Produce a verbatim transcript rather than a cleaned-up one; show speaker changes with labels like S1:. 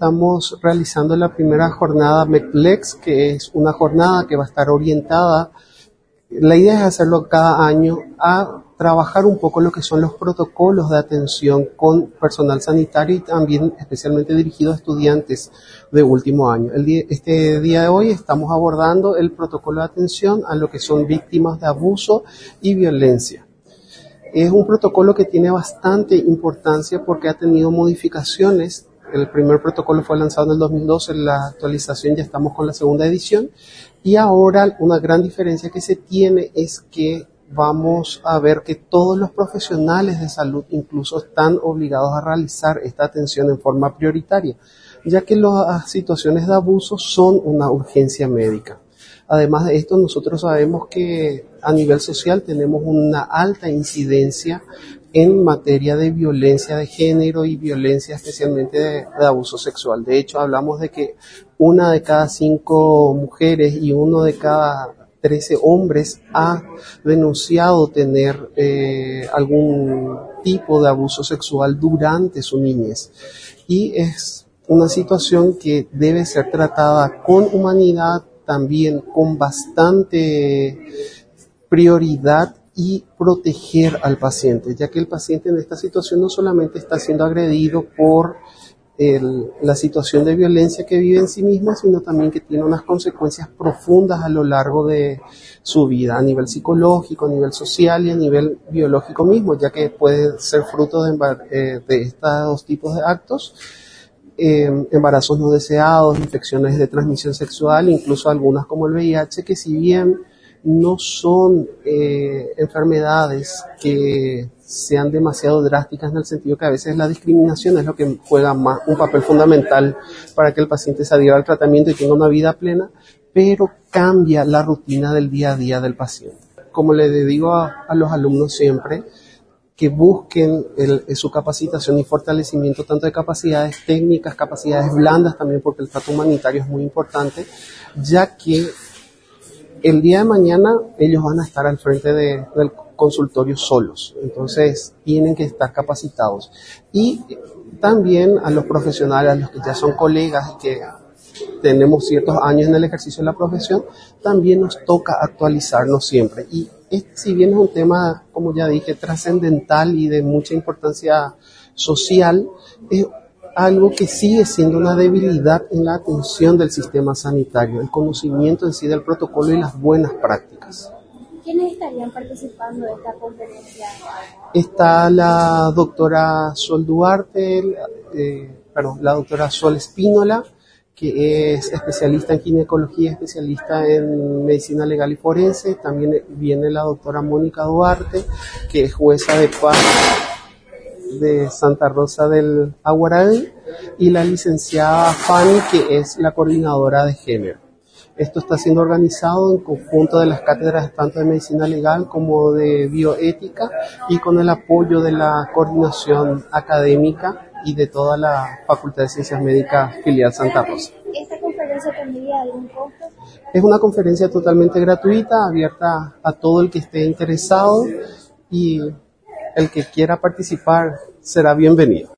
S1: estamos realizando la primera jornada MECLEX, que es una jornada que va a estar orientada. La idea es hacerlo cada año a trabajar un poco lo que son los protocolos de atención con personal sanitario y también especialmente dirigido a estudiantes de último año. El día, este día de hoy estamos abordando el protocolo de atención a lo que son víctimas de abuso y violencia. Es un protocolo que tiene bastante importancia porque ha tenido modificaciones. El primer protocolo fue lanzado en el dos mil doce, en la actualización ya estamos con la segunda edición, y ahora una gran diferencia que se tiene es que vamos a ver que todos los profesionales de salud incluso están obligados a realizar esta atención en forma prioritaria, ya que las situaciones de abuso son una urgencia médica. Además de esto, nosotros sabemos que a nivel social tenemos una alta incidencia en materia de violencia de género y violencia especialmente de, de abuso sexual. De hecho, hablamos de que una de cada cinco mujeres y uno de cada trece hombres ha denunciado tener eh, algún tipo de abuso sexual durante su niñez. Y es una situación que debe ser tratada con humanidad, también con bastante prioridad y proteger al paciente, ya que el paciente en esta situación no solamente está siendo agredido por el, la situación de violencia que vive en sí mismo, sino también que tiene unas consecuencias profundas a lo largo de su vida, a nivel psicológico, a nivel social y a nivel biológico mismo, ya que puede ser fruto de, eh, de estos dos tipos de actos. Eh, embarazos no deseados, infecciones de transmisión sexual, incluso algunas como el V I H, que si bien no son eh, enfermedades que sean demasiado drásticas en el sentido que a veces la discriminación es lo que juega más un papel fundamental para que el paciente se adhiera al tratamiento y tenga una vida plena, pero cambia la rutina del día a día del paciente. Como le digo a, a los alumnos siempre, que busquen el, su capacitación y fortalecimiento tanto de capacidades técnicas, capacidades blandas también, porque el trato humanitario es muy importante, ya que el día de mañana ellos van a estar al frente de, del consultorio solos, entonces tienen que estar capacitados. Y también a los profesionales, a los que ya son colegas y que tenemos ciertos años en el ejercicio de la profesión, también nos toca actualizarnos siempre. Y este, si bien es un tema, como ya dije, trascendental y de mucha importancia social, es algo que sigue siendo una debilidad en la atención del sistema sanitario, el conocimiento en sí del protocolo y las buenas prácticas.
S2: ¿Quiénes estarían participando de esta conferencia?
S1: Está la doctora Sol Duarte, eh, perdón, la doctora Sol Espínola, que es especialista en ginecología, especialista en medicina legal y forense. También viene la doctora Mónica Duarte, que es jueza de paz de Santa Rosa del Aguaraí, y la licenciada Fanny, que es la coordinadora de género. Esto está siendo organizado en conjunto de las cátedras tanto de medicina legal como de bioética y con el apoyo de la coordinación académica y de toda la Facultad de Ciencias Médicas filial Santa Rosa.
S2: ¿Esta conferencia tendría algún costo?
S1: Es una conferencia totalmente gratuita, abierta a todo el que esté interesado, y el que quiera participar será bienvenido.